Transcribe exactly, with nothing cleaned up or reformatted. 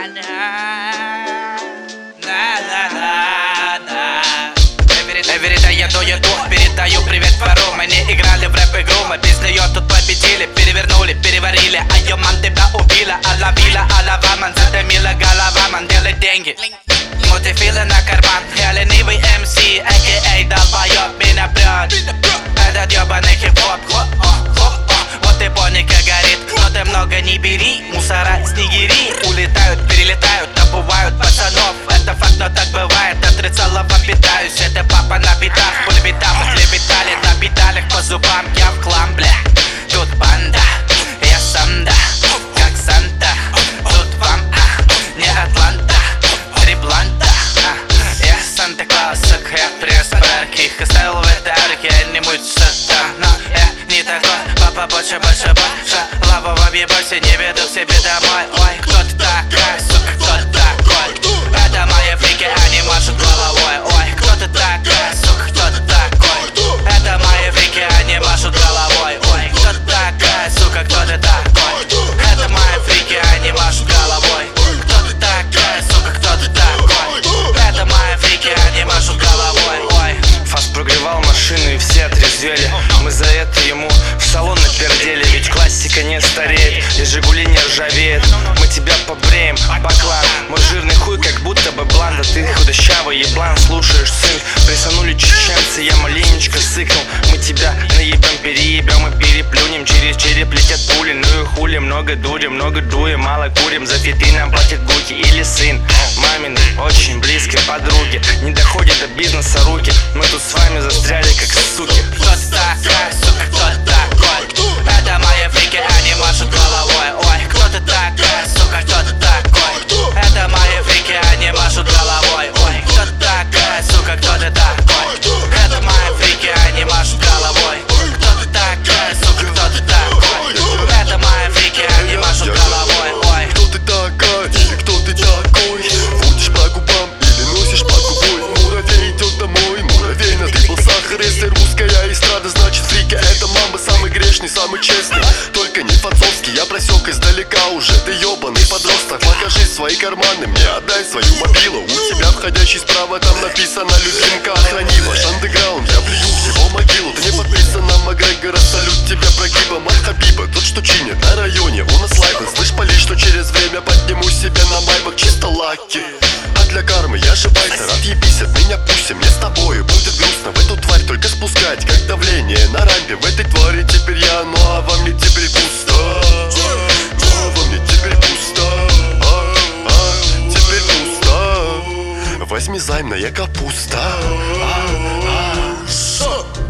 Эверида я дую дух, передаю привет двору. Мы не играли в рэп-игру, мы без нее тут победили. Перевернули, переварили, а ее ман тебя убила. Алавила, алаваман, задымила голова, ман делает деньги. Мутифилы на карман, я ленивый эм си, а ка а долбоёб меня прёт. Этот ёбаный хип-хоп, вот и поника горит. Но ты много не бери, мусора снегири улетают, перелетают, добывают пацанов. Это факт, но так бывает, отрицала вам питаюсь. Это папа на битах, пулеметам отлепетали на педалях по зубам. Я в клан, бля, тут банда, я сам, да, как Санта. Тут вам, а, не Атланта, три бланта, а, я Санта-Клаус, я пресс-парк. Их оставил в этой арке, не мучится, но я не такой. Папа больше, больше, больше, лаву объебался, не веду к себе домой. Ой, кто ты такая, сука, кто ты такой? Это мои фрики, они машут головой. Ой, кто ты такая, сука, кто ты такой? Это мои фрики, они машут головой. Ой, кто ты такая, сука, кто ты такой? Это мои фрики, они машут головой. Кто ты такая, сука, кто ты такой? Это мои фрики, они машут головой. Ой. Фас прогревал машину и все отрезвели. Мы за это ему в салон напердели. Ведь классика не стареет и Жигули не ржавеет. Мы тебя побреем, баклан. Мой жирный хуй как будто бы бланда. Ты худощавый еблан, слушаешь сын. Присанули чеченцы, я маленечко сыкнул. Мы тебя наебем, переебем и переплюнем. Через череп летят пули, ну и хули. Много дури, много дуем, мало курим. За фиты нам платят гуки или сын мамины очень близкой подруги. Не доходит до бизнеса руки. Мы тут с вами застряли как суки. Кто ты такая, сука, кто ты такой? Это мои фрики, они машут головой. Ой, кто ты такая, сука, кто ты такой? Это мои фрики, они машут головой. Ой, кто ты такая, сука, кто ты такой? Это мои фрики, они машут головой. Кто ты такая, сука, кто ты такой? Это мои фрики, они машут головой. Ой, кто ты такая или кто ты такой? Водишь по губам или носишь под губой? Муравей идет домой, муравей насыпал сахар. Если русская эстрада, значит фрики это мамба. Самый грешный, самый честный, только не фацовский. Я просек издалека уже, ты ебаный подросток. Покажи свои карманы, мне отдай свою мобилу. У тебя входящий справа, там написано любимка. Охрани ваш андеграунд, я плюю в его могилу. Ты не подписан на Макгрегора, салют тебя прогибом от Хабиба. Тот, что чинит на районе, у нас лайбы. Слышь, пали, что через время подниму себе на майбах чисто лаки. А для кармы я же байтер, отъебись от меня пусть. Мне с тобою будет грустно в эту тварь только спускать, как давление на рампе. В этой твари теперь я, ну а во мне теперь пусто. Ну а во мне теперь пусто. А, а, теперь пусто. Возьми займ, на я капуста. А, а.